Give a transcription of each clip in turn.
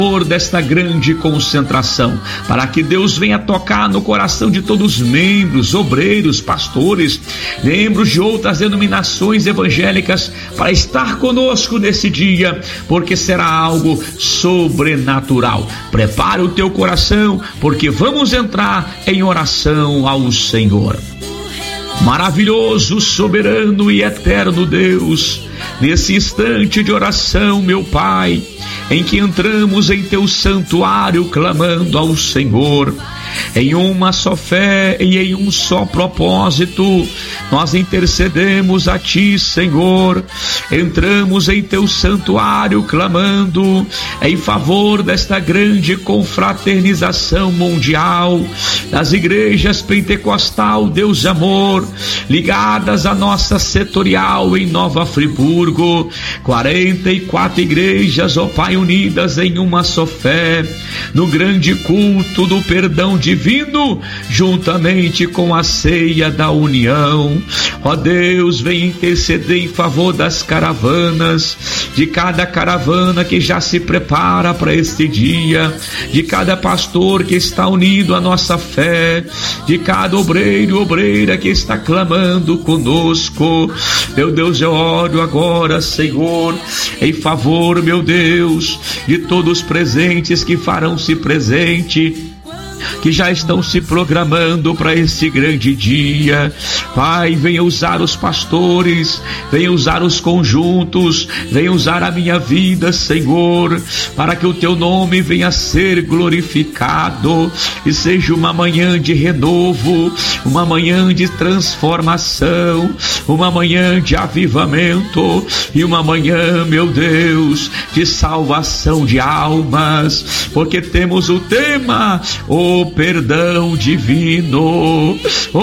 desta grande concentração, para que Deus venha tocar no coração de todos os membros, obreiros, pastores, membros de outras denominações evangélicas, para estar conosco nesse dia, porque será algo sobrenatural. Prepare o teu coração, porque vamos entrar em oração ao Senhor. Maravilhoso, soberano e eterno Deus, nesse instante de oração, meu Pai, em que entramos em teu santuário clamando ao Senhor, em uma só fé e em um só propósito, nós intercedemos a Ti, Senhor. Entramos em Teu santuário clamando em favor desta grande confraternização mundial das igrejas pentecostal, Deus de amor, ligadas à nossa setorial em Nova Friburgo, 44 igrejas, ó Pai, unidas em uma só fé, no grande culto do perdão divino, juntamente com a ceia da união. Ó Deus, vem interceder em favor das caravanas, de cada caravana que já se prepara para este dia, de cada pastor que está unido à nossa fé, de cada obreiro e obreira que está clamando conosco. Meu Deus, eu oro agora, Senhor, em favor, meu Deus, de todos os presentes que farão-se presente, que já estão se programando para esse grande dia. Pai, venha usar os pastores, venha usar os conjuntos, venha usar a minha vida, Senhor, para que o teu nome venha a ser glorificado e seja uma manhã de renovo, uma manhã de transformação, uma manhã de avivamento e uma manhã, meu Deus, de salvação de almas, porque temos o tema, o perdão divino.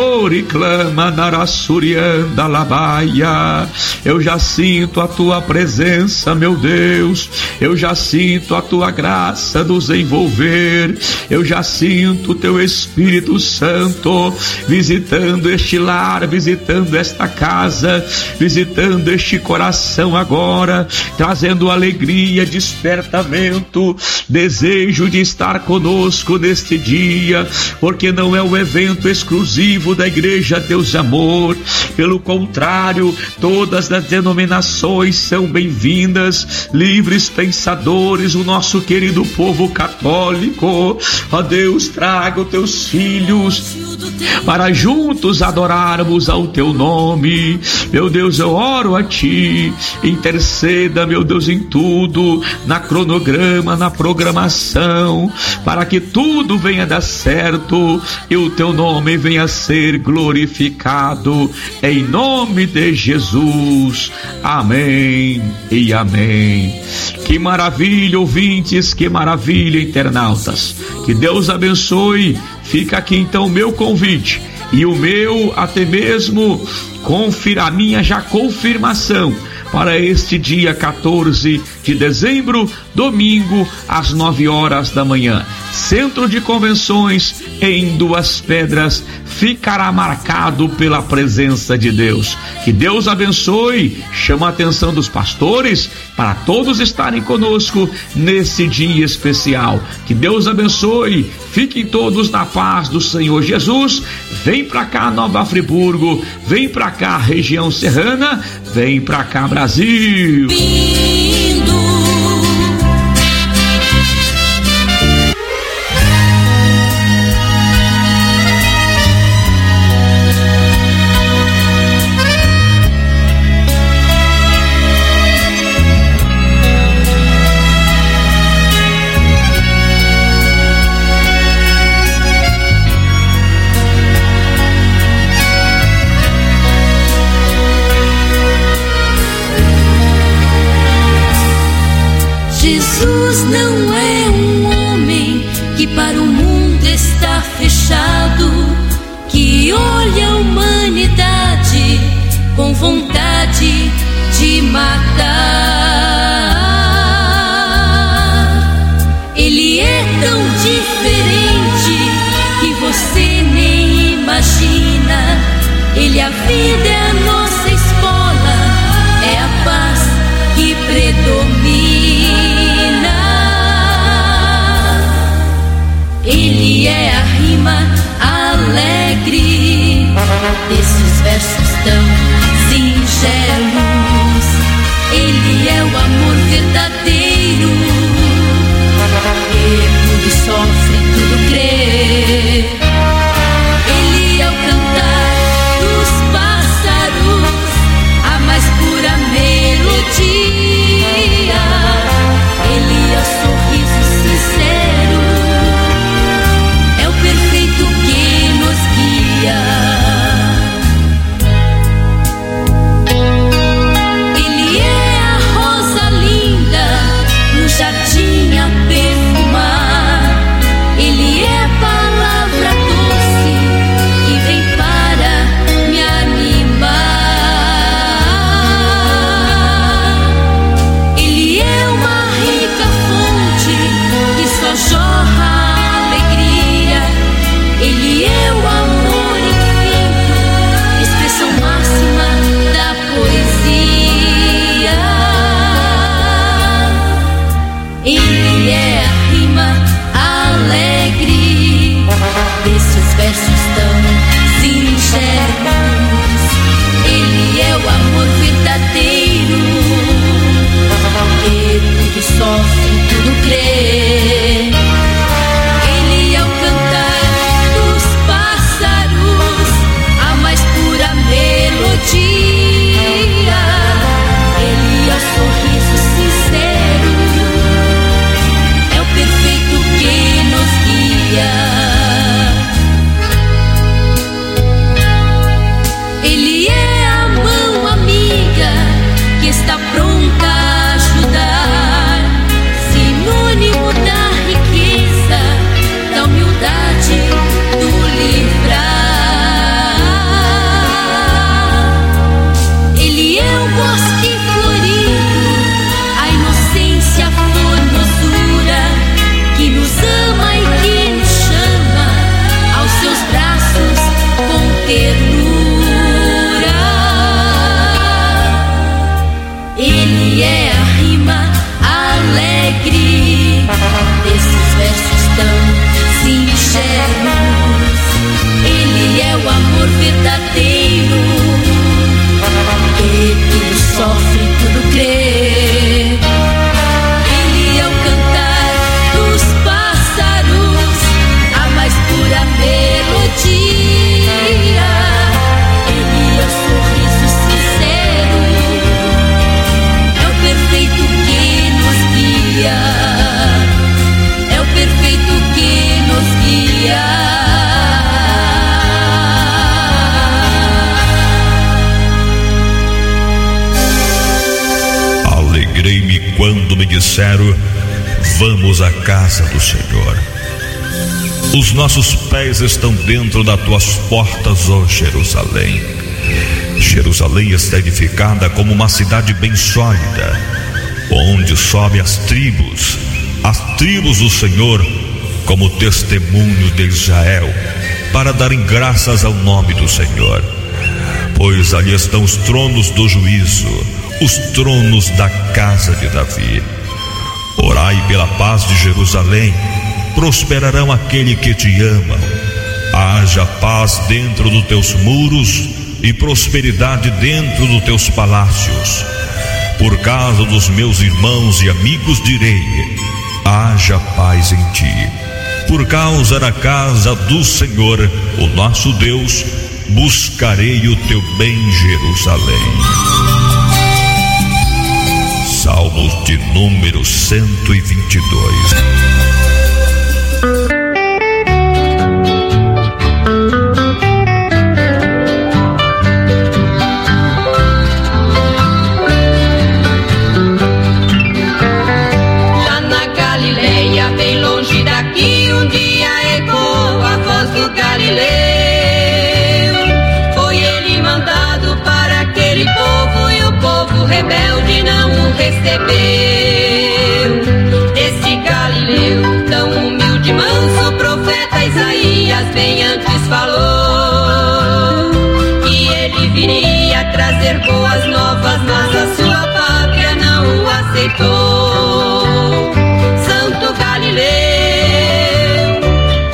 Oriclama narassurianda labaia. Eu já sinto a tua presença, meu Deus. Eu já sinto a tua graça nos envolver. Eu já sinto o teu Espírito Santo visitando este lar, visitando esta casa, visitando este coração agora, trazendo alegria, despertamento, desejo de estar conosco neste dia, porque não é um evento exclusivo da Igreja Deus de Amor. Pelo contrário, todas as denominações são bem-vindas, livres pensadores, o nosso querido povo católico. Ó Deus, traga os teus filhos para juntos adorarmos ao teu nome. Meu Deus, eu oro a ti, interceda, meu Deus, em tudo, na cronograma, na programação, para que tudo venha dar certo e o teu nome venha a ser glorificado, em nome de Jesus. Amém e amém. Que maravilha, ouvintes, que maravilha, internautas. Que Deus abençoe. Fica aqui então o meu convite e o meu até mesmo a minha já confirmação para este dia 14 de dezembro, domingo, às 9 horas da manhã. Centro de Convenções em Duas Pedras ficará marcado pela presença de Deus. Que Deus abençoe. Chama a atenção dos pastores para todos estarem conosco nesse dia especial. Que Deus abençoe. Fiquem todos na paz do Senhor Jesus. Vem pra cá, Nova Friburgo. Vem pra cá, região serrana. Vem pra cá, Brasil. Jesus não é um homem que para o mundo está fechado, que olha a humanidade com vontade de matar. Ele é tão diferente que você nem imagina. Ele, a vida é a nossa escola, é a paz que predomina. Ele é a rima alegre desses versos tão singelos. Ele é o amor verdadeiro, que tudo sofre, tudo crê. Ele é o cantar dos pássaros, a mais pura melodia. Ele é o sorriso sincero, é o perfeito que nos guia. Ele é a rosa linda no jardim a perfumar. Ele é a palavra doce que vem para me animar. Ele é uma rica fonte que só jorra alegria. Ele é o amor infinito, expressão máxima da poesia. Ele é a rima alegre desses versos tão singelos. Ele é o amor verdadeiro, que tudo sofre, tudo crê. Ele é o cantar dos pássaros, a mais pura melodia. Ele é o sorriso sincero, é o perfeito que nos guia. Ele é a mão amiga que está pronta a ajudar, sinônimo da riqueza, da humildade, do livrar. Ele é o bosque florido, a inocência, a formosura, que nos ama e que nos chama aos seus braços com ternura. Ele é a rima alegre desses versos tão singelos. Ele é o amor verdadeiro, que tudo sofre, tudo crê. Ele é o cantar dos pássaros, a mais pura melodia. Ele é o sorriso sincero, é o perfeito que nos guia. É o perfeito que nos guia. Alegrei-me quando me disseram: vamos à casa do Senhor. Os nossos pés estão dentro das tuas portas, ó Jerusalém. Jerusalém está edificada como uma cidade bem sólida, onde sobe as tribos do Senhor, como testemunho de Israel, para darem graças ao nome do Senhor. Pois ali estão os tronos do juízo, os tronos da casa de Davi. Orai pela paz de Jerusalém, prosperarão aquele que te amam. Haja paz dentro dos teus muros e prosperidade dentro dos teus palácios. Por causa dos meus irmãos e amigos direi: haja paz em ti. Por causa da casa do Senhor, o nosso Deus, buscarei o teu bem, Jerusalém. Salmos de número 122. Rebelde não o recebeu. Desse Galileu tão humilde e manso, o profeta Isaías bem antes falou que ele viria trazer boas novas, mas a sua pátria não o aceitou. Santo Galileu,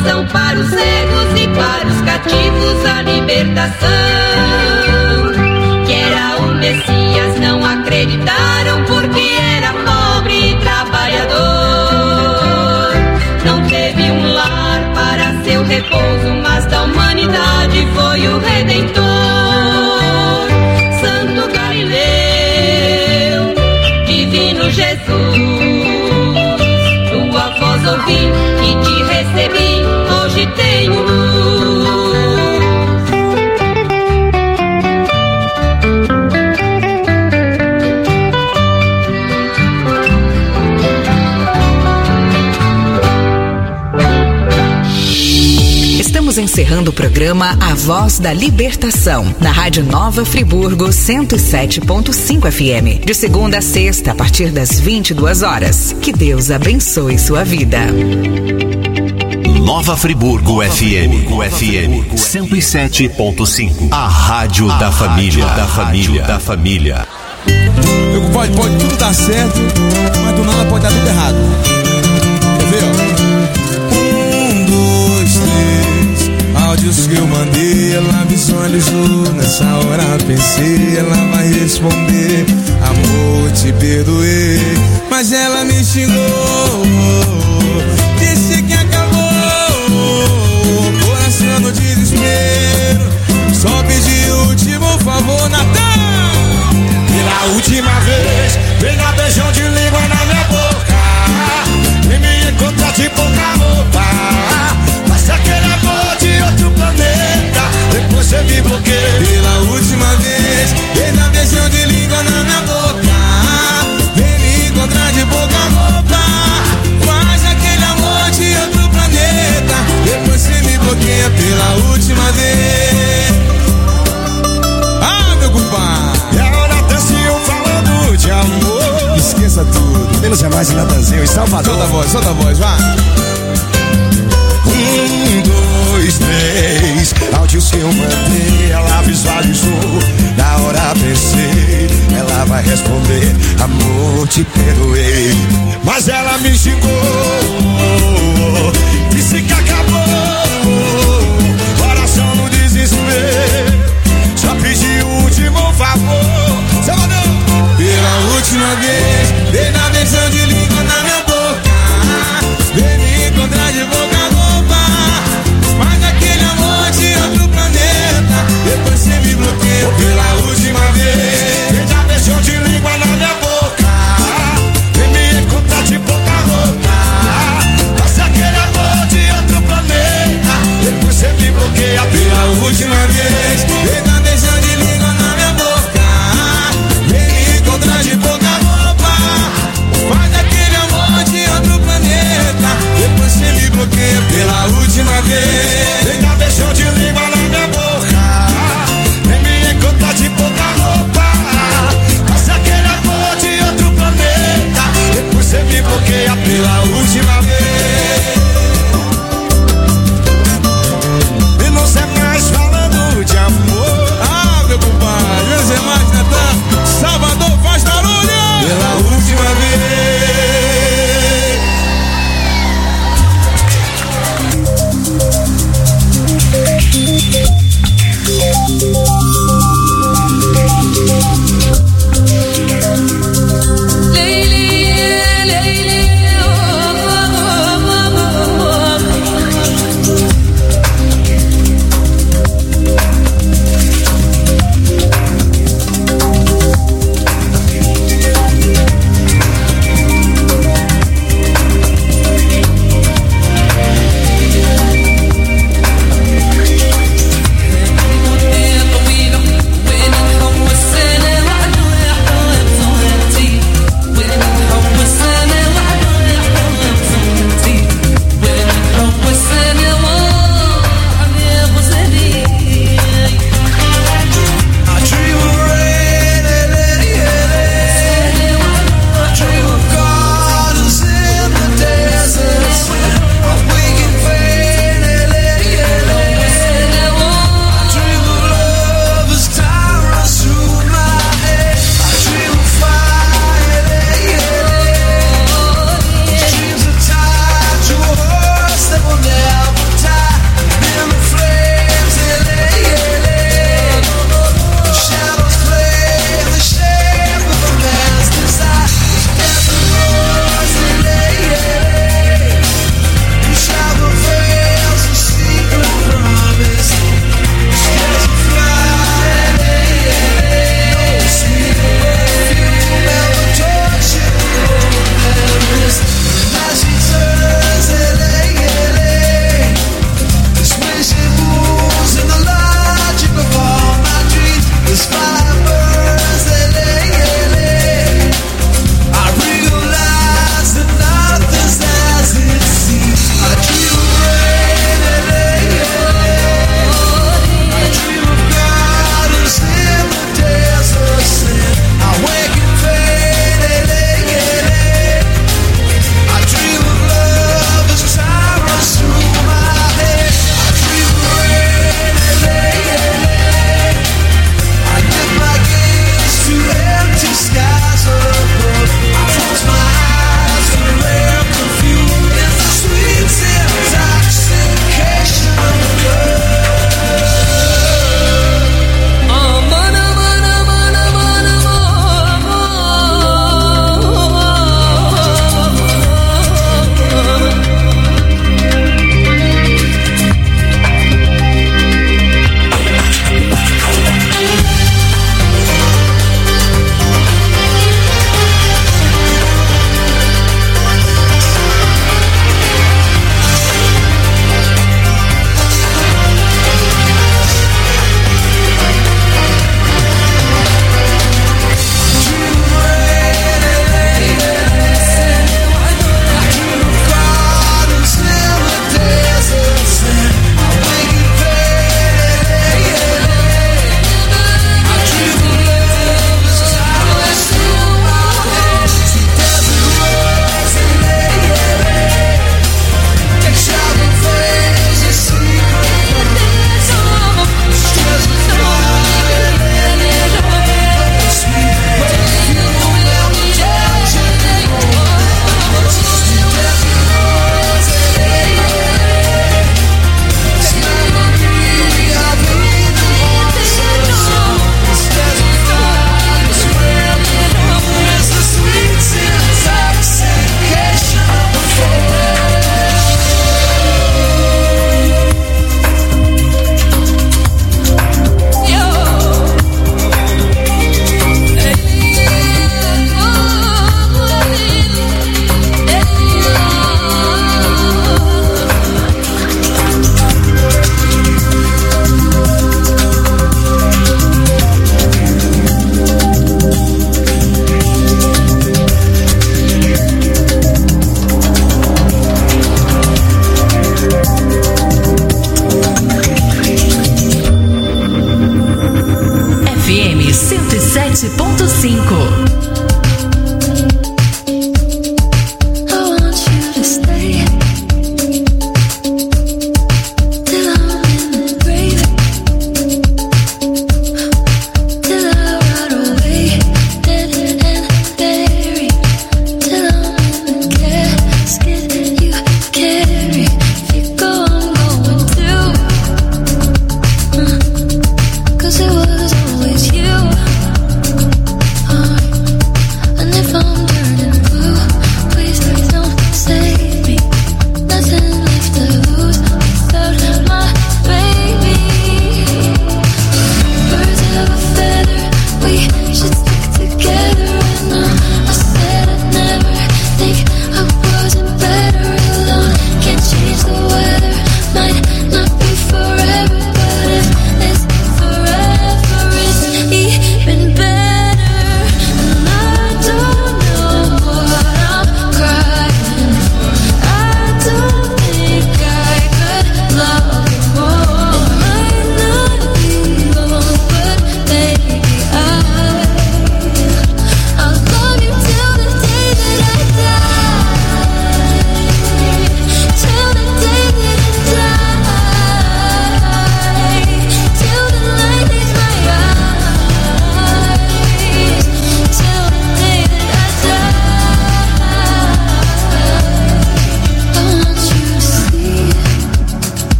visão para os cegos e para os cativos a libertação. Que era o Messias, não acreditaram porque era pobre e trabalhador. Não teve um lar para seu repouso, mas da humanidade foi o Redentor. Santo Galileu, divino Jesus, tua voz ouvi e te recebi, hoje tenho luz. Estamos encerrando o programa A Voz da Libertação, na Rádio Nova Friburgo 107.5 FM, de segunda a sexta, a partir das 22 horas. Que Deus abençoe sua vida. Nova Friburgo FM 107.5. A Rádio da Família. Pode tudo dar certo, mas do nada pode dar tudo errado. Quer ver, ó? 1, 2, 3. Áudios que eu mandei, ela visualizou. Nessa hora pensei, ela vai responder: amor, te perdoei. Mas ela me xingou, disse que acabou. Coração no desespero, só pedi o último favor, Natal. Pela última vez, vem dar beijão de língua na minha boca. Vem me encontrar de pouca roupa. Mas aquele amor de outro planeta, depois você me bloqueia. Pela última vez, vem dar beijão de língua na minha boca. Vem me encontrar de pouca roupa. Mas aquele amor de outro planeta, depois você me bloqueia. Pela última vez. Ah, meu compadre, de amor. Esqueça tudo, menos é mais em Natanzinho, em Salvador. Solta a voz, vai. 1, 2, 3. Áudios que eu mandei, ela visualizou. Na hora pensei, ela vai responder: amor, te perdoei. Mas ela me xingou, disse que acabou. Coração no desespero, só pedi o último favor. Salvador! Pela última vez, vem dar beijão de língua na minha boca. Vem me encontrar de boca a boca. Mas aquele amor de outro planeta, depois você me bloqueia. Pela última vez, vem dar beijão de língua na minha boca. Vem me encontrar de boca a boca.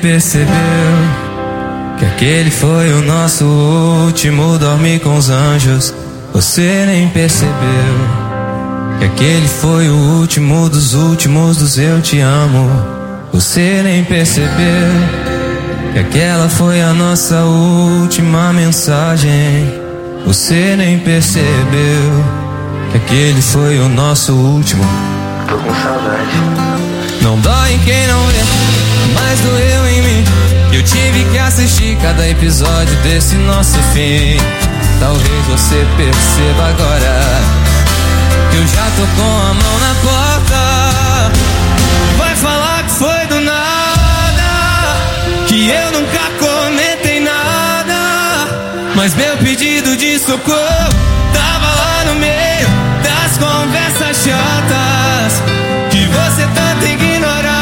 percebeu que aquele foi o nosso último dormir com os anjos. Você nem percebeu que aquele foi o último dos eu te amo. Você nem percebeu que aquela foi a nossa última mensagem. Você nem percebeu que aquele foi o nosso último. Tô com saudade. Não dói em quem não vê, mas doeu em mim. Eu tive que assistir cada episódio desse nosso fim. Talvez você perceba agora que eu já tô com a mão na porta. Vai falar que foi do nada, que eu nunca comentei nada, mas meu pedido de socorro tava lá no meio das conversas chatas que você tanto ignorava.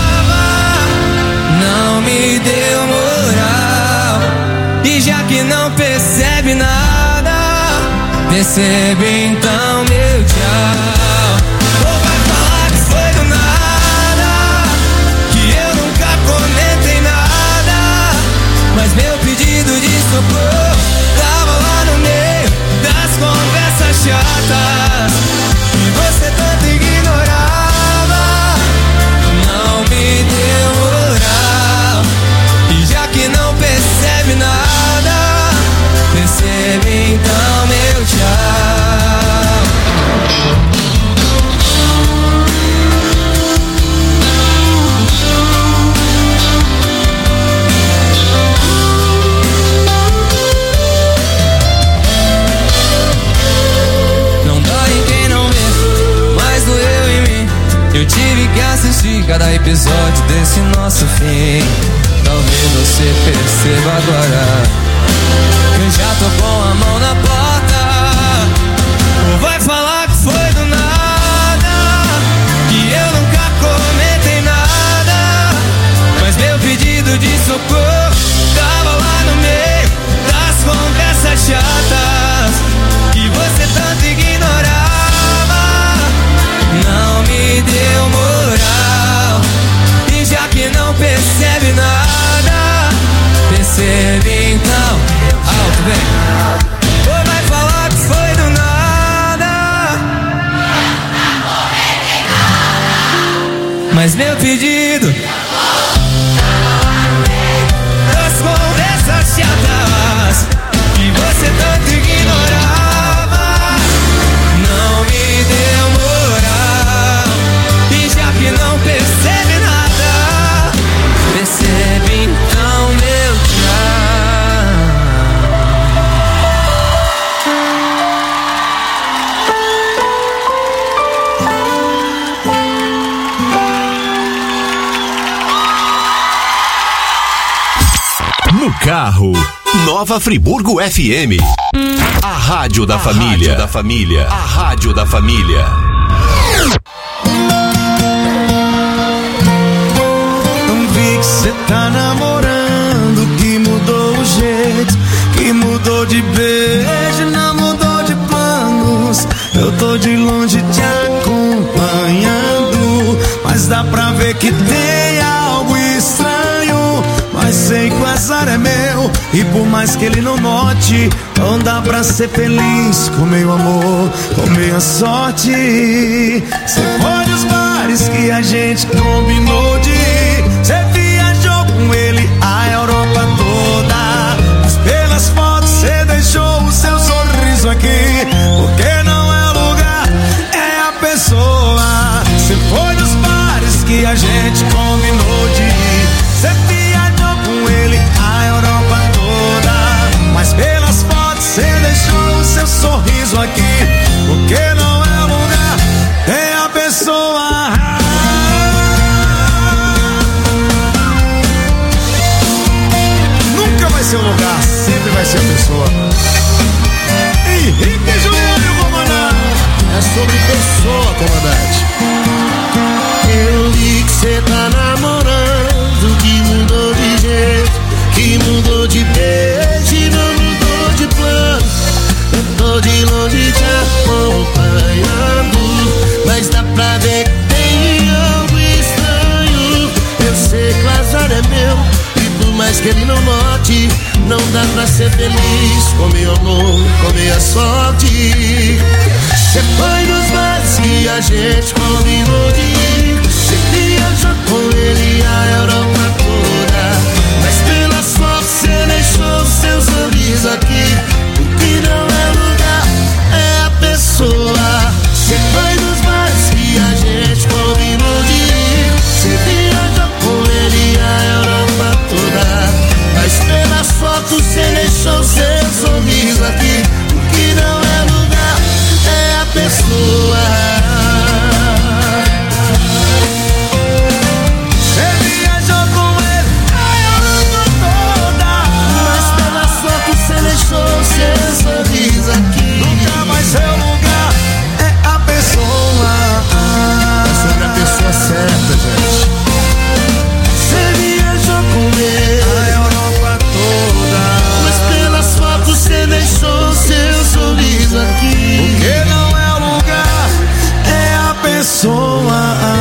Não me deu moral, e já que não percebe nada, percebe então meu tchau. Ou vai falar que foi do nada, que eu nunca comentei nada, mas meu pedido de socorro tava lá no meio das conversas chatas que você tanto ignorava. Não me deu moral, e já que não percebe nada, percebe então meu tchau. Não dói em quem não vê, mas doeu em mim. Eu tive que assistir cada episódio desse nosso fim. Talvez você perceba agora que eu já tô com a mão na porta. Ou vai falar que foi do nada, que eu nunca comentei nada, mas meu pedido de socorro tava lá no meio das conversas chatas que você tanto ignorava. Não me deu moral, e já que não percebe nada, percebe então. Alto, vem. Ou vai falar que foi do nada, mas meu pedido das conversas chatas que você tanto ignorava. Não me deu moral, e já que não percebe nada, percebe então meu tchau. No carro, Nova Friburgo FM. A rádio da família. A rádio da família. Não vi que cê tá namorando, que mudou o jeito, que mudou de beijo, não mudou de planos. Eu tô de longe te acompanhando, mas dá pra ver que tem algo estranho. Mas sei que o azar é meu, e por mais que ele não note, não dá pra ser feliz com meu amor, com minha sorte. Cê foi nos bares que a gente combinou de ir, cê viajou com ele a Europa toda, mas pelas fotos cê deixou o seu sorriso aqui, porque não é o lugar, é a pessoa. Cê foi nos bares que a gente combinou de ir, cê viajou com ele a Europa toda, mas pelas fotos cê deixou o seu sorriso aqui, porque não é o lugar, é a pessoa. Nunca vai ser o lugar, sempre vai ser a pessoa. Henrique Júnior, comandante. É sobre pessoa, comandante. Eu vi que cê tá namorando, que mudou de jeito, que mudou de beijo e não mudou de plano. Eu tô de longe te acompanhando, mas dá pra ver que tem algo estranho. Eu sei que o azar é meu, que ele não note. Não dá pra ser feliz com meu amor, com minha sorte. Cê foi nos mares que a gente combinou de ir. Cê viajou com ele a Europa toda, mas pela sorte cê deixou seu sorriso aqui. O que não é lugar é a pessoa. Cê foi nos mares que a gente combinou de ir. Cê viajou com ele a Europa toda, mas pelas fotos cê deixou seu sorriso aqui. O que não é lugar é a pessoa. Cê viajou com ele a Europa toda, mas pelas fotos cê deixou seu sorriso aqui. Nunca mais seu lugar é a pessoa. É sobre a pessoa certa, gente. Cê viajou com ele a Europa toda, mas pelas fotos cê deixou seu sorriso aqui. O que não é o lugar é a pessoa.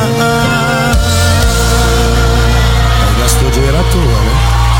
Aí gastou dinheiro à toa, né?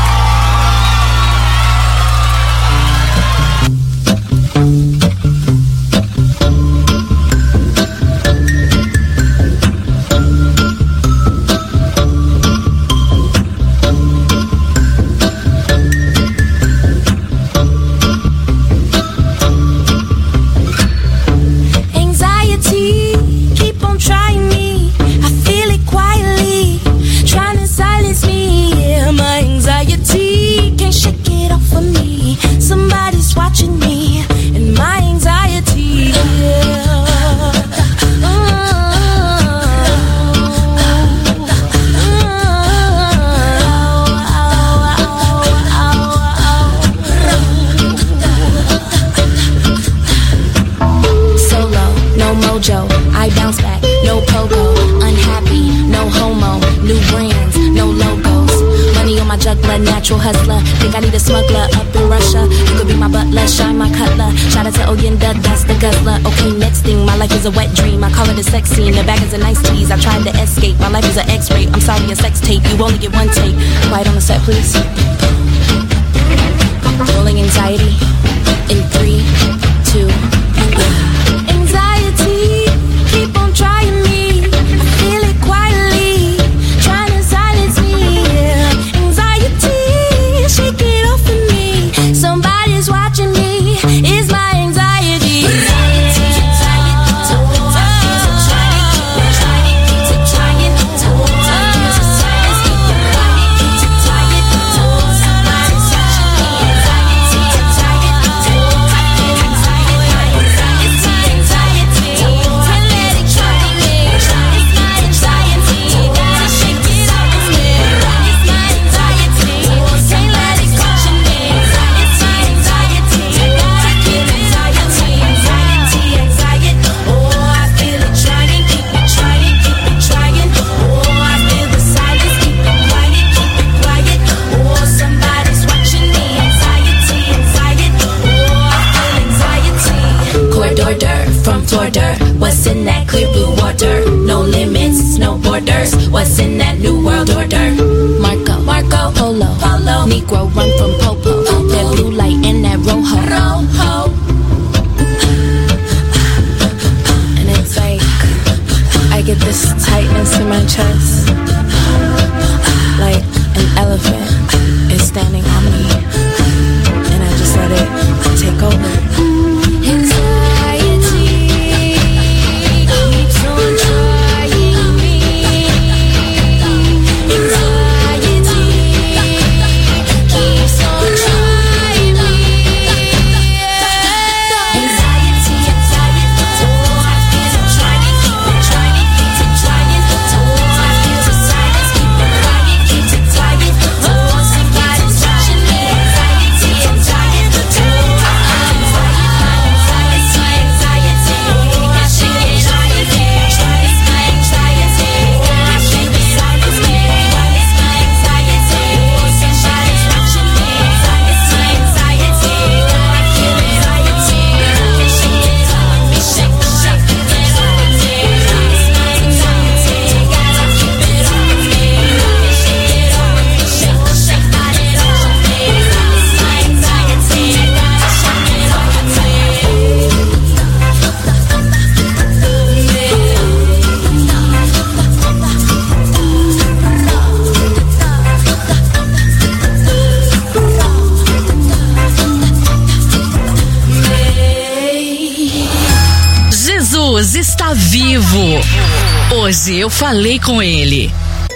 Natural hustler, think I need a smuggler up in Russia. You could be my butler, shine my cutler. Shout out to Oyenda, that's the guzzler. Okay, next thing, my life is a wet dream. I call it a sex scene, the bag is a nice tease. I tried to escape, my life is an X-ray. I'm sorry, a sex tape, you only get one take. Quiet on the set, please. Rolling anxiety in 3, 2, 1. Anxiety, keep on trying me. I feel it quietly, trying to silence me. Anxiety, shake it off of me. Somebody's watching me. It's my anxiety. From Florida, what's in that clear blue water? No limits, no borders. What's in that new world order? Marco, Polo, Negro run from Popo. That blue light and that rojo. And it's like I get this tightness in my chest, like an elephant is standing on me, and I just let it take over. está vivo. Hoje eu falei com ele.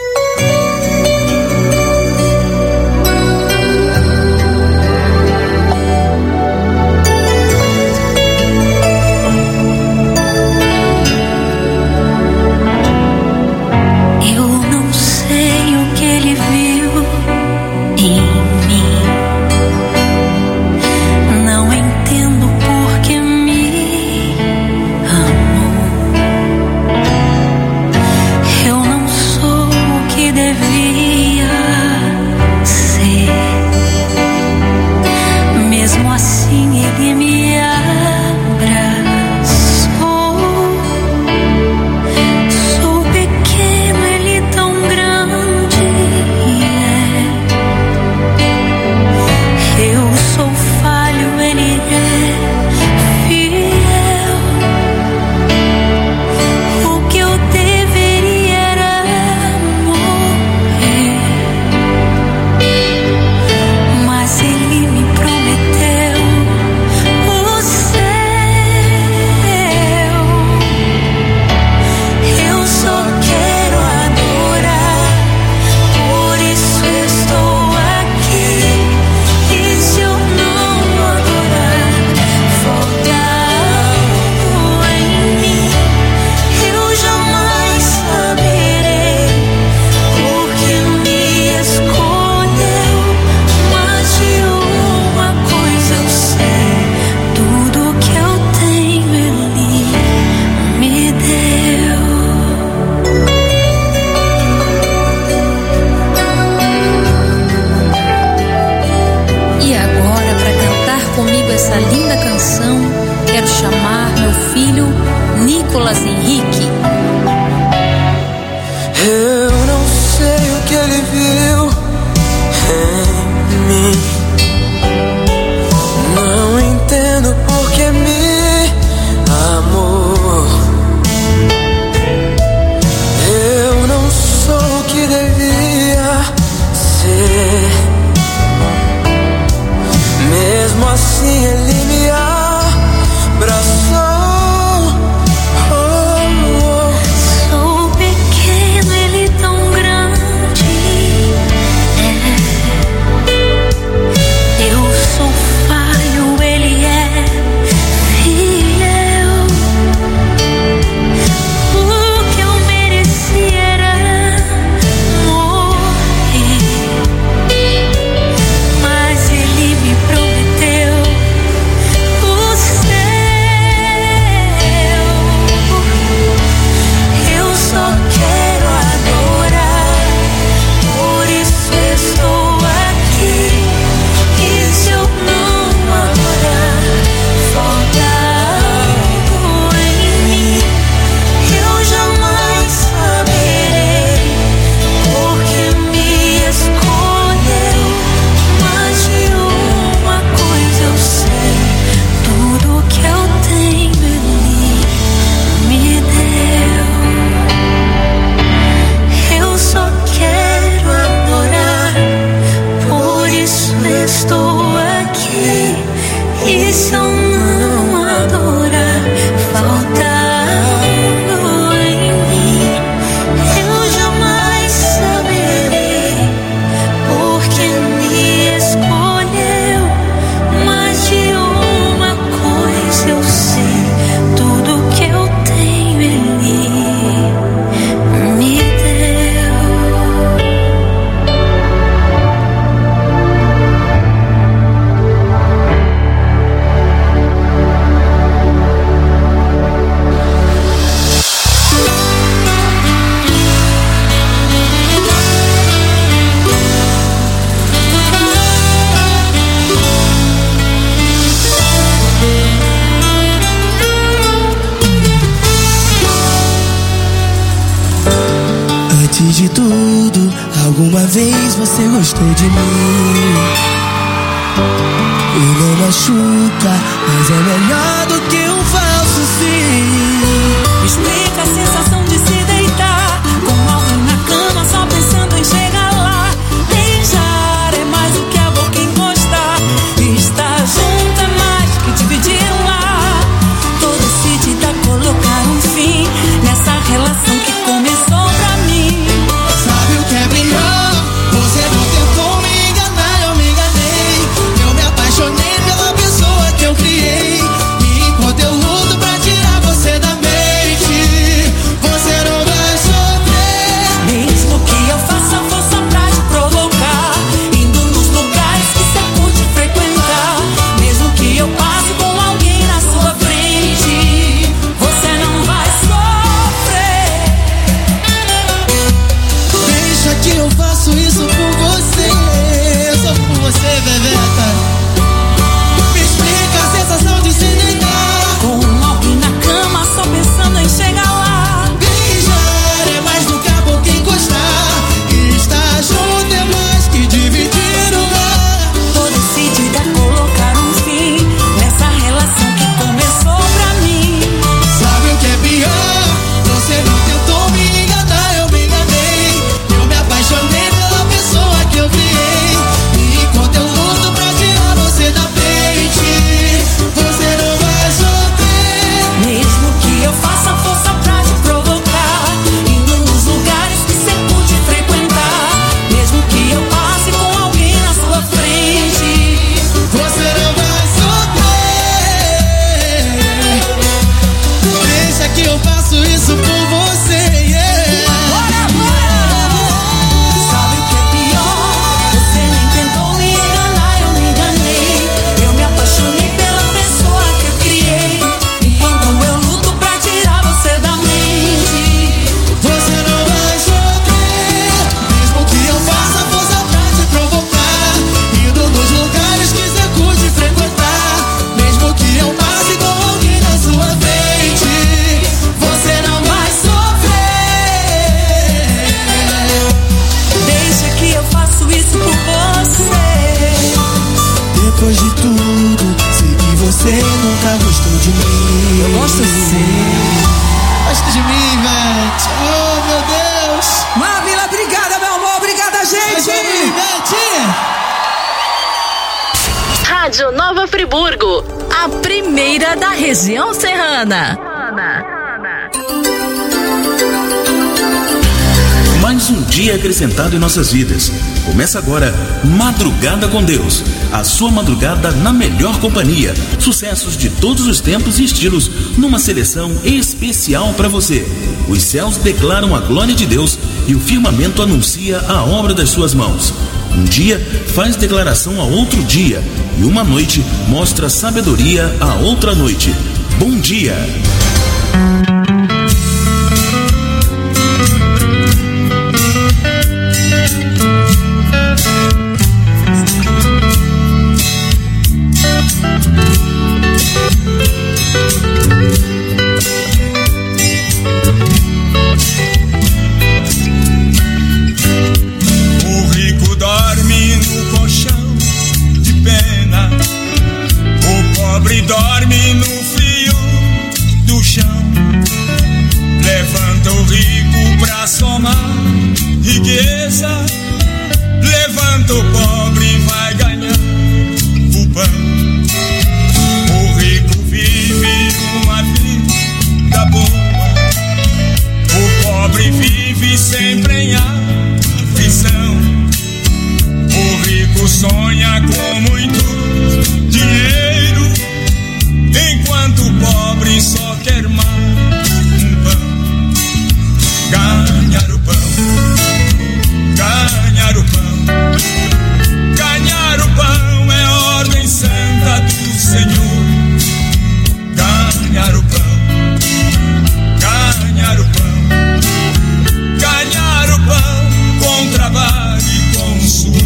Antes de tudo, alguma vez você gostou de mim. E não machuca, mas é melhor do que um falso sim. Explica a sensação de se deitar com alguém na cama só pensando em chegar lá. Beijar é mais do que a boca encostar. Estar junto é mais que dividir lá. Tô decidida a colocar um fim Veveta. Me explica a sensação de se deitar com alguém na cama, só pensando em chegar lá. Beijar é mais do que a boca encostar. E estar junto é mais que dividir o lar. Tô decidida a colocar um fim nessa relação que começou pra mim. Sabe o que é pior? Você não tentou me enganar, eu me enganei. Eu me apaixonei pela pessoa que eu criei. E enquanto eu luto pra tirar você da frente, você não vai sofrer. Mesmo que eu faça força pra te provocar, indo nos lugares que cê curte frequentar. Mesmo que eu passe com alguém na sua frente, você não vai sofrer. Deixa que eu faço isso por você, yeah. Bora, bora! Sabe o que é pior? Você nem tentou me enganar, eu me enganei. Eu me apaixonei pela pessoa que eu criei. Enquanto eu luto pra tirar você da mente, você não vai sofrer. Mesmo que eu faça força pra te provocar, indo nos lugares que você curte frequentar. Mesmo que eu passe com alguém na sua frente, você não vai sofrer. deixa que eu faço isso por você. Depois de tudo, sei que você nunca gostou de mim. Eu gosto sim. Gosta de mim, Ivete. Oh, meu Deus. Mavila, obrigada, meu amor. Obrigada, gente. Ivete. Rádio Nova Friburgo, a primeira da região serrana. Mais um dia acrescentado em nossas vidas. Começa agora Madrugada com Deus, a sua madrugada na melhor companhia. Sucessos de todos os tempos e estilos, numa seleção especial para você. Os céus declaram a glória de Deus e o firmamento anuncia a obra das suas mãos. Um dia faz declaração a outro dia, e uma noite mostra sabedoria a outra noite. Bom dia! O rico dorme no colchão de pena, o pobre dorme no fio do chão. Levanta o rico pra somar riqueza, levanta o pobre e vai ganhar o pão. O rico vive uma vida boa, o pobre vive sempre em aflição. O rico sonha com muito dinheiro, enquanto o pobre só quer mais um pão. Ganhar o pão, ganhar o pão, ganhar o pão é ordem santa do Senhor. Ganhar o pão, ganhar o pão, ganhar o pão com trabalho e com suor.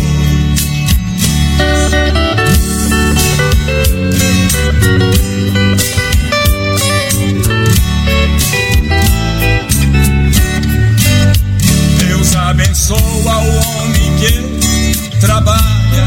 Deus abençoa o homem que trabalha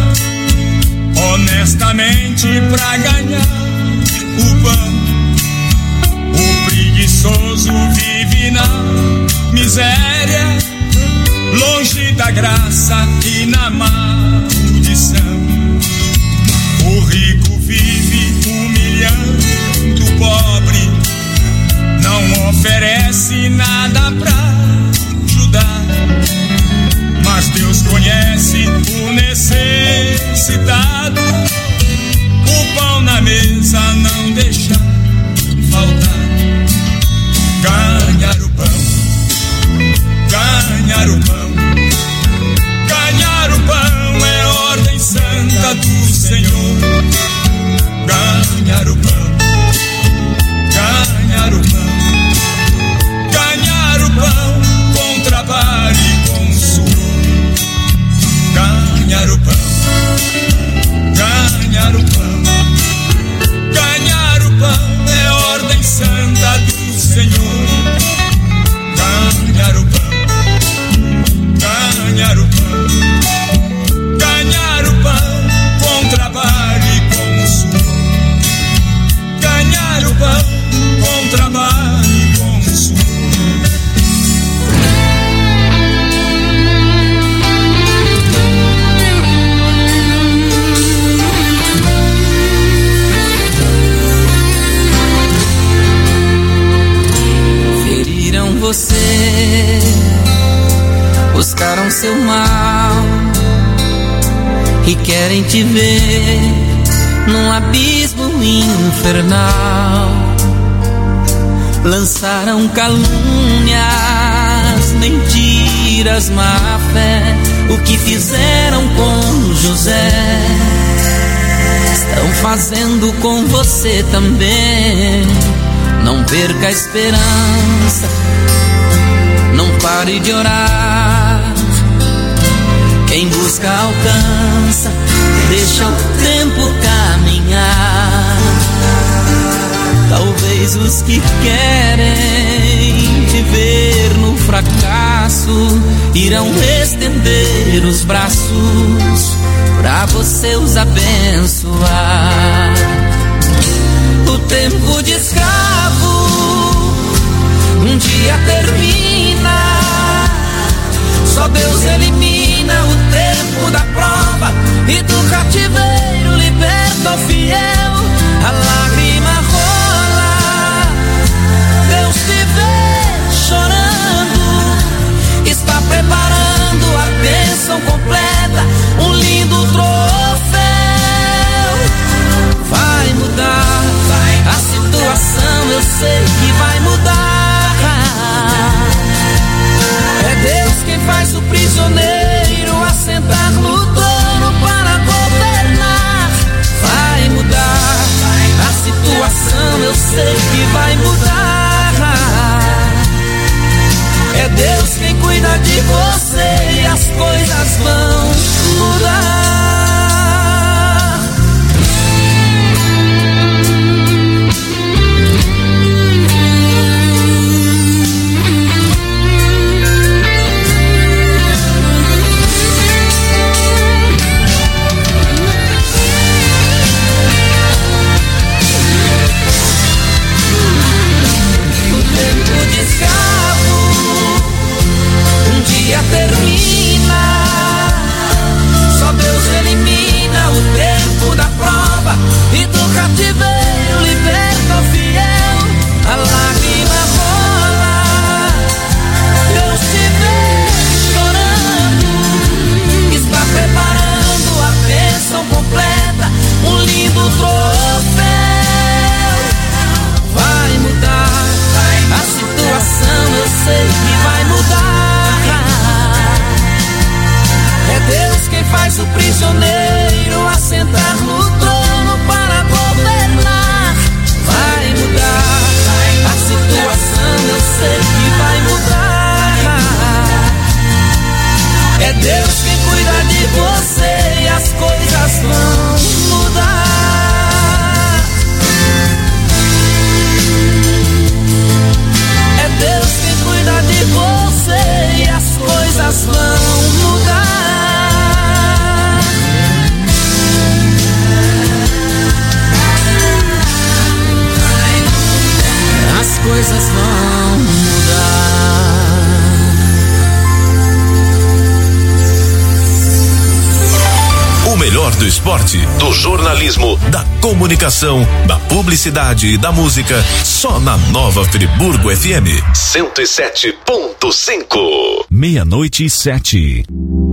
honestamente pra ganhar o pão. O preguiçoso vive na miséria, longe da graça e na maldição. O rico vive humilhando o pobre, não oferece nada pra ajudar. Mas Deus conhece o necessitado, o pão na mesa não deixa faltar. Ganhar o pão, ganhar o pão, ganhar o pão é ordem santa do Senhor. Ganhar o pão, ganhar o pão, ganhar o pão com trabalho e com suor. Ganhar o pão, e querem te ver num abismo infernal. Lançaram calúnias, mentiras, má fé. O que fizeram com José estão fazendo com você também. Não perca a esperança, não pare de orar. Quem busca alcança, deixa o tempo caminhar. Talvez os que querem te ver no fracasso irão estender os braços pra você os abençoar. O tempo de escravo um dia termina. Só Deus elimina o tempo da prova e do cativeiro liberta o fiel. A lágrima rola, Deus te vê chorando, está preparando a bênção completa, um lindo troféu. Vai mudar a situação, eu sei que vai mudar. É Deus quem faz o prisioneiro assentar no trono para governar. Vai mudar a situação, eu sei que vai mudar. É Deus quem cuida de você e as coisas vão mudar. Termina, só Deus elimina o tempo da prova e do cativeiro liberta o fiel. A lágrima rola, Deus te vê chorando, está preparando a bênção completa, um lindo troféu. Vai mudar a situação, eu sei que vai mudar. É Deus quem faz o prisioneiro assentar no trono para governar. Vai mudar a situação, eu sei que vai mudar. É Deus quem cuida de você e as coisas vão mudar. É Deus quem cuida de você e as coisas vão mudar. As coisas vão mudar. O melhor do esporte, do jornalismo, da comunicação, da publicidade e da música, só na Nova Friburgo FM 107.5. 00:07.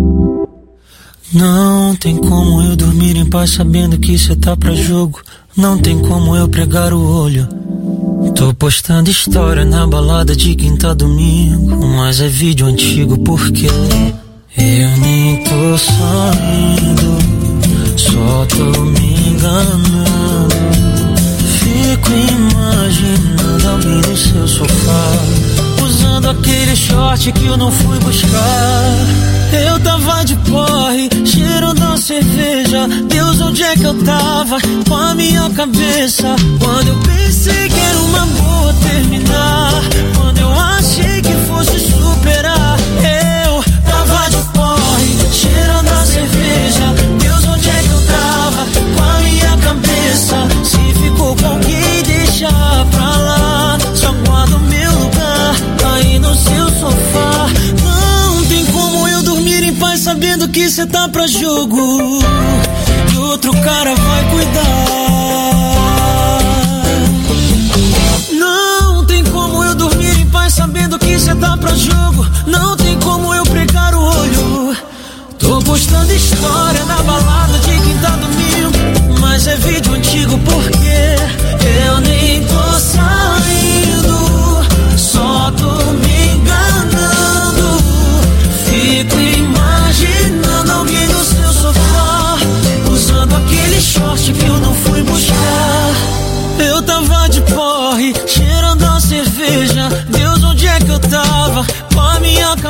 Não tem como eu dormir em paz sabendo que cê tá pra jogo. Não tem como eu pregar o olho. Tô postando história na balada de quinta domingo, mas é vídeo antigo porque eu nem tô sorrindo, só tô me enganando. Fico imaginando alguém no seu sofá, usando aquele short que eu não fui buscar. Eu tava de porre, cheiro da cerveja. Deus, onde é que eu tava com a minha cabeça? Quando eu pensei que era uma boa terminar, quando eu achei que fosse superar, eu tava de porre, cheiro da cerveja. Deus, onde é que eu tava com a minha cabeça? Se ficou com alguém, deixa pra lá. Só guardo meu lugar aí no seu sofá. Não tem como eu dormir em paz sabendo que cê tá pra jogo, que outro cara vai cuidar. Não tem como eu dormir em paz sabendo que cê tá pra jogo. Não tem como eu pregar o olho. Tô postando história na balada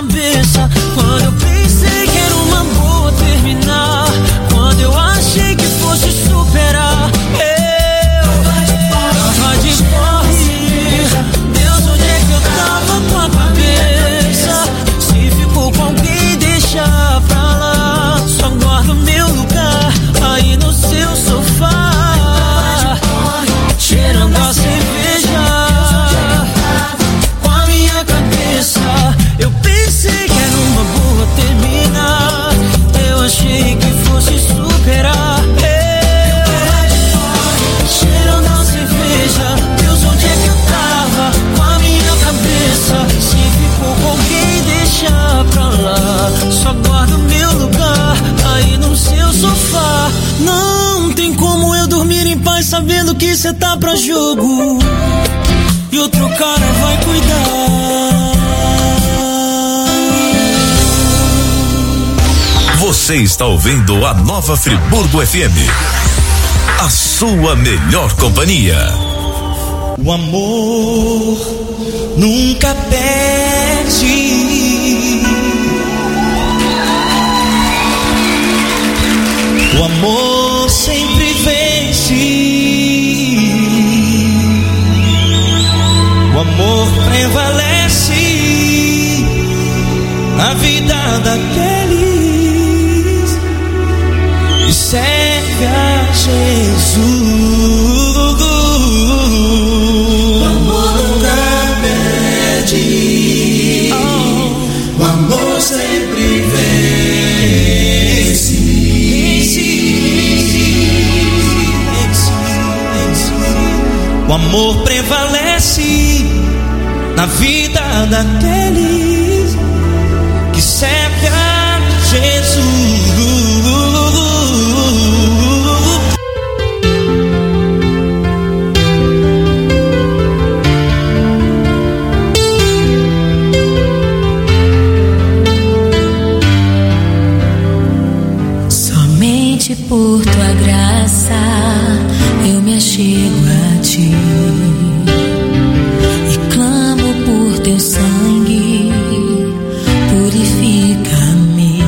cabeça. Quando eu pensei que era uma boa terminar, quando eu achei que fosse superar, eu tava de corre. Deus, onde é que eu tava com a cabeça? Se ficou com alguém, deixa pra lá. Só guardo meu lugar aí no seu sofá, cheirando a cerveja com a minha cabeça. Eu pensei que era uma boa terminar, eu achei que fosse superar. Cheirando a cerveja, Deus, onde é que eu tava com a minha cabeça? Se ficou com alguém, deixa pra lá. Só guardo meu lugar aí no seu sofá. Não tem como eu dormir em paz sabendo que cê tá pra jogo e outro cara vai cuidar. Você está ouvindo a Nova Friburgo FM, a sua melhor companhia. O amor nunca perde. O amor sempre vence. O amor prevalece na vida daqueles que serve a Jesus. O amor nunca perde. O amor sempre vence. O amor prevalece na vida daqueles que serve a Jesus. Somente por tua graça eu me achego a ti e clamo por teu sangue, purifica-me.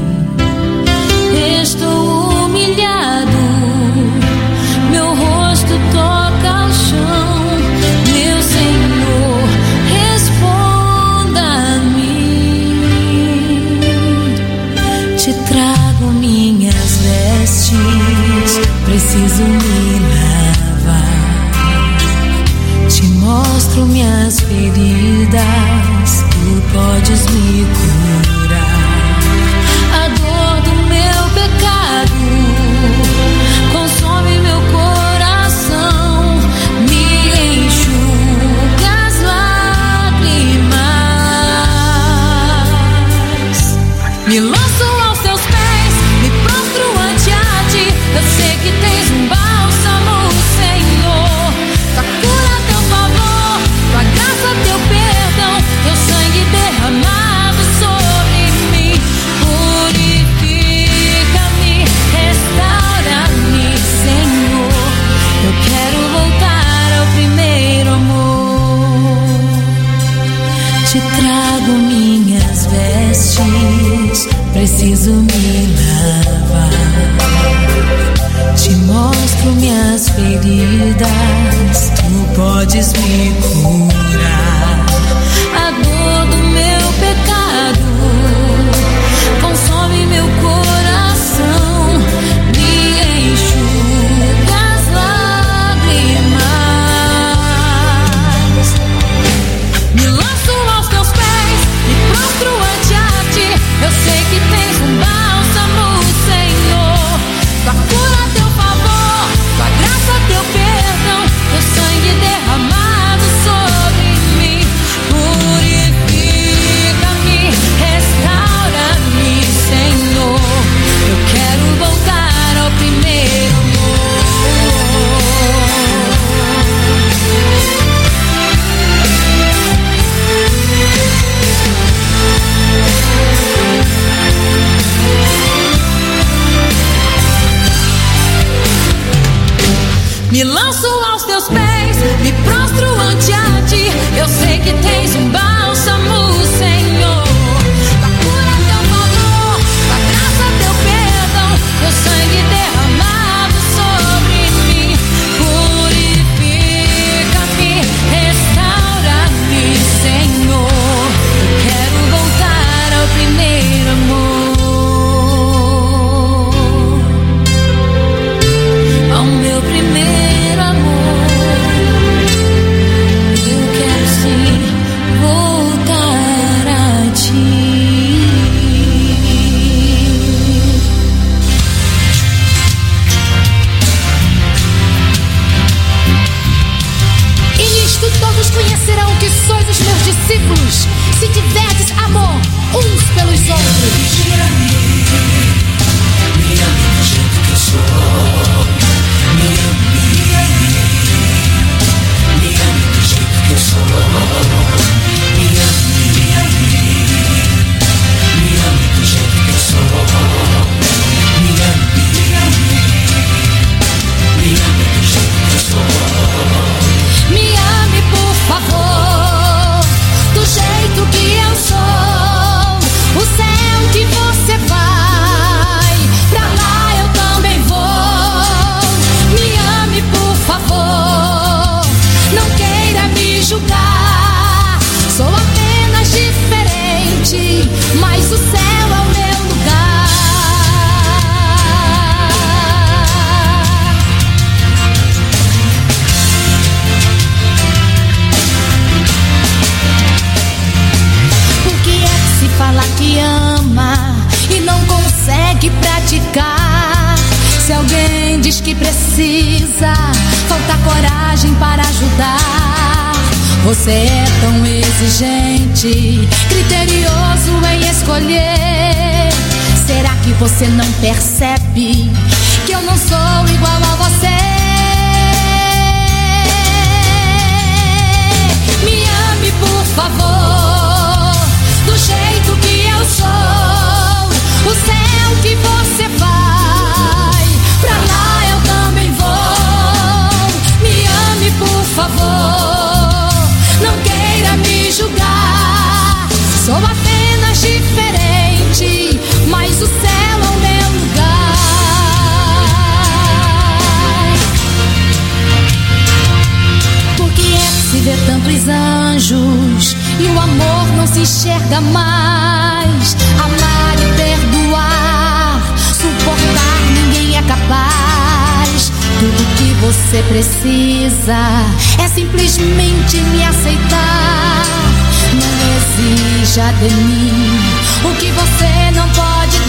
Estou humilhado, meu rosto toca ao chão. Meu Senhor, responda-me. Te trago minhas vestes, preciso me lavar. Te mostro minhas feridas, tu podes me curar. A dor do meu pecado consome meu coração, me enxuga as lágrimas. Me lanço aos teus pés, me prostro ante a ti. Eu sei que tens um bálsamo, Senhor. Tua cura, teu favor, tua graça, teu perdão, teu sangue derramado sobre mim. Purifica-me, restaura-me, Senhor. Eu quero voltar ao primeiro amor. Te trago minhas vestes, preciso me lavar. Te mostro minhas feridas, tu podes me curar. A dor do meu pecado consome meu coração, me enxuga as lágrimas. Me lanço aos teus pés, me prostro ante a ti. Eu sei que tens um bálsamo, Senhor. Tua cura, teu favor, tua graça, teu perdão, teu sangue derramado sobre mim. Purifica-me, restaura-me, Senhor. Eu quero voltar ao primeiro amor. Me lanço aos teus pés, me prostro ante a ti. Eu sei que tens um bálsamo, Senhor. Todos conhecerão que sois os meus discípulos, se tiverdes amor uns pelos outros. Me ame do jeito que eu sou. Me ame do jeito que eu sou. Me ame do jeito que eu sou. Me ame do jeito que eu sou. Me ame, por favor, do jeito que eu sou. O céu que você vai, pra lá eu também vou. Me ame, por favor, não queira me julgar. Sou apenas diferente, mas o céu é o meu lugar. Por que é que se fala que ama e não consegue praticar? Se alguém diz que precisa, falta coragem para ajudar. Você é tão exigente, criterioso em escolher. Será que você não percebe que eu não sou igual a você? Me ame, por favor, do jeito que eu sou. O céu que você vai, pra lá eu também vou. Me ame, por favor, não queira me julgar. Sou apenas diferente, mas o céu é o meu lugar. Por que é que se vê tantos anjos e o amor não se enxerga mais? Amar e perdoar, suportar ninguém é capaz. Tudo que você precisa é simplesmente me aceitar. Não exija de mim o que você não pode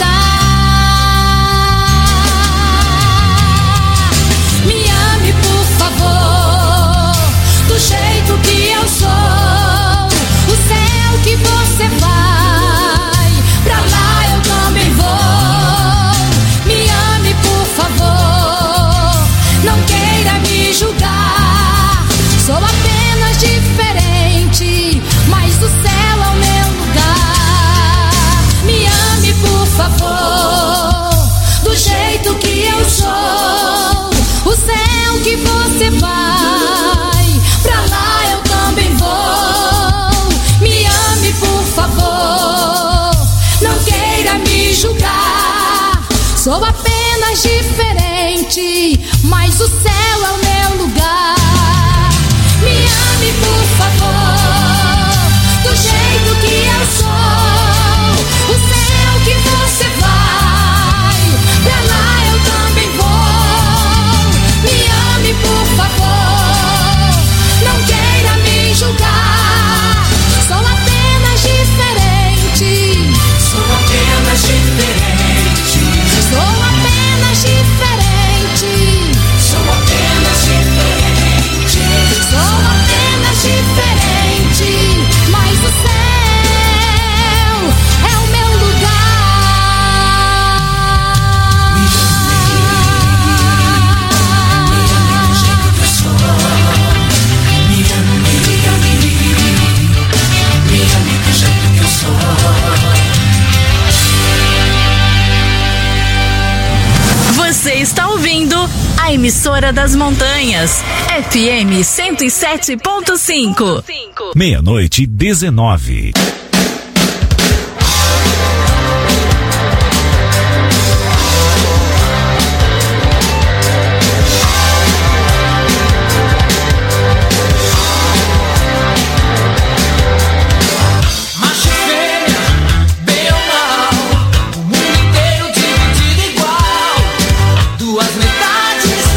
dar. Me ame, por favor, do jeito que eu sou. O céu que você vai, pra lá eu também vou. Me ame, por favor, não queira me julgar. Sou apenas diferente, mas o céu é o meu lugar. Me ame, por favor, do jeito que eu sou. O céu que você vai, pra lá eu também vou. Me ame, por favor, não queira me julgar. Sou apenas diferente, mas o céu é o meu lugar. Me ame, por favor, do jeito que eu sou. O céu que você vai, pra lá eu também vou. Me ame, por favor, não queira me julgar. Sou apenas diferente. Sou apenas diferente. Sou apenas diferente. Sou apenas diferente. Sou apenas diferente, mas o céu é o meu lugar. Me ame do jeito que eu sou. Me ame do jeito que eu sou. Você está ouvindo a emissora das montanhas, FM 107.5. 00:19.